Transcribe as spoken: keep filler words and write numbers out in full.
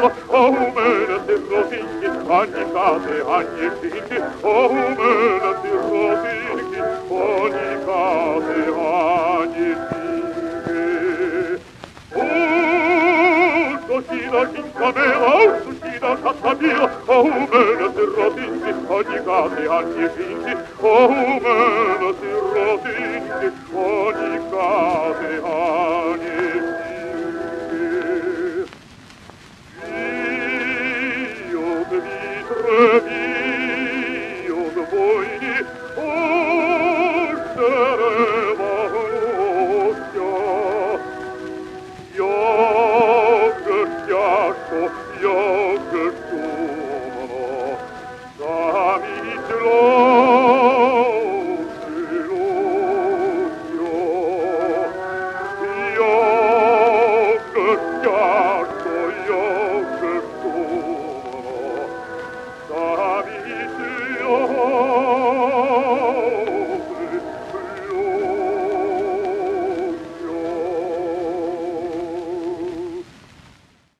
красиво, а у мене сиротинки, ані хати, ані жінки, а у мене сиротинки, ані хати, ані жінки. У сусіда жінка мила, у сусіда хата біла, а у мене сиротинки, ані хати, ані жінки, а у мене сиротинки, ані хати, ані жінки. Віють войні, ось дерева гнуться. Як же тяжко, як же